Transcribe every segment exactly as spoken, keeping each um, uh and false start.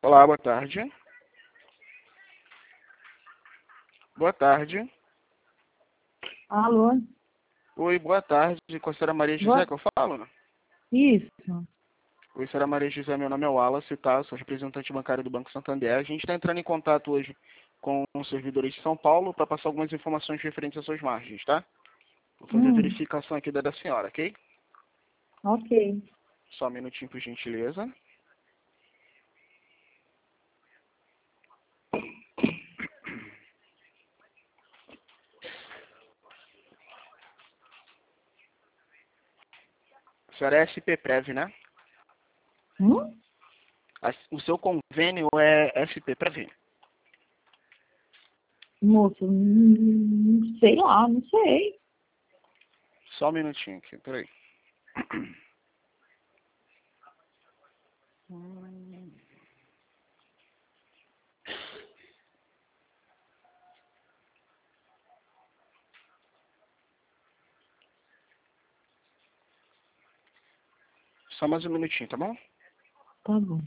Olá, boa tarde. Boa tarde. Alô? Oi, boa tarde. Com a senhora Maria José Boa... que eu falo, né? Isso. Oi, senhora Maria José, meu nome é Wallace, tá? Sou representante bancário do Banco Santander. A gente está entrando em contato hoje com os servidores de São Paulo para passar algumas informações referentes às suas margens, tá? Vou fazer a Hum, verificação aqui da da senhora, ok? ok. Só um minutinho, por gentileza. A senhora é S P Prev, né? Hum? A- O seu convênio é S P Prev. Moço, hum, sei lá, não sei. Só um minutinho aqui, peraí. Só mais um minutinho, tá bom? Tá bom.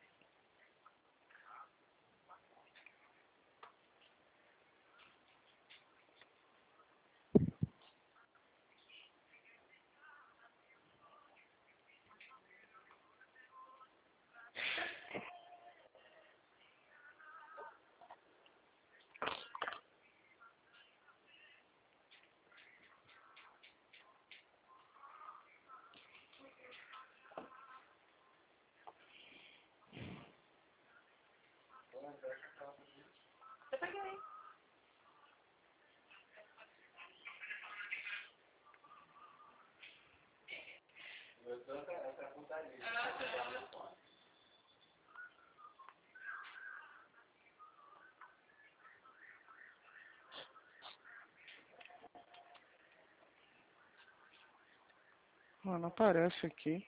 Ah, não aparece aqui.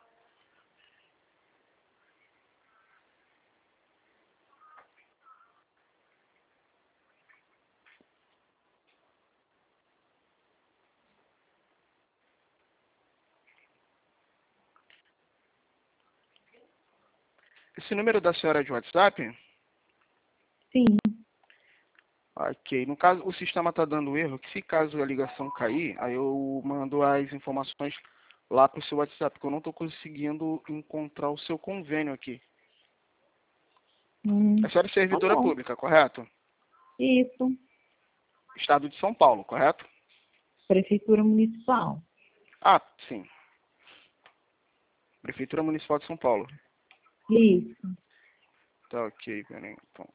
Esse número da senhora é de WhatsApp? Sim. Ok. No caso, o sistema está dando erro, que se caso a ligação cair, aí eu mando as informações lá para o seu WhatsApp, porque eu não estou conseguindo encontrar o seu convênio aqui. A Hum, senhora é tá servidora bom. pública, correto? Isso. Estado de São Paulo, correto? Prefeitura Municipal. Ah, sim. Prefeitura Municipal de São Paulo. Isso. Tá ok, peraí. Então.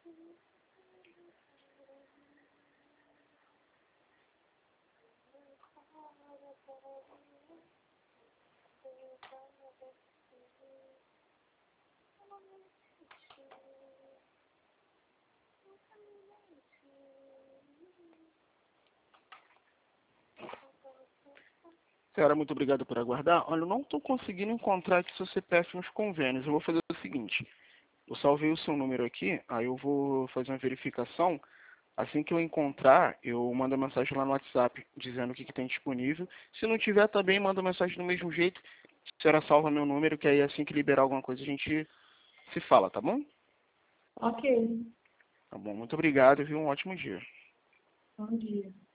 Senhora, muito obrigado por aguardar. Olha, eu não estou conseguindo encontrar aqui seu C P F nos convênios. Eu vou fazer o seguinte. Eu salvei o seu número aqui, aí eu vou fazer uma verificação. Assim que eu encontrar, eu mando a mensagem lá no WhatsApp, dizendo o que, que tem disponível. Se não tiver, também manda mensagem do mesmo jeito. A senhora salva meu número, que aí assim que liberar alguma coisa a gente se fala, tá bom? Ok. Tá bom, muito obrigado e um ótimo dia. Bom dia.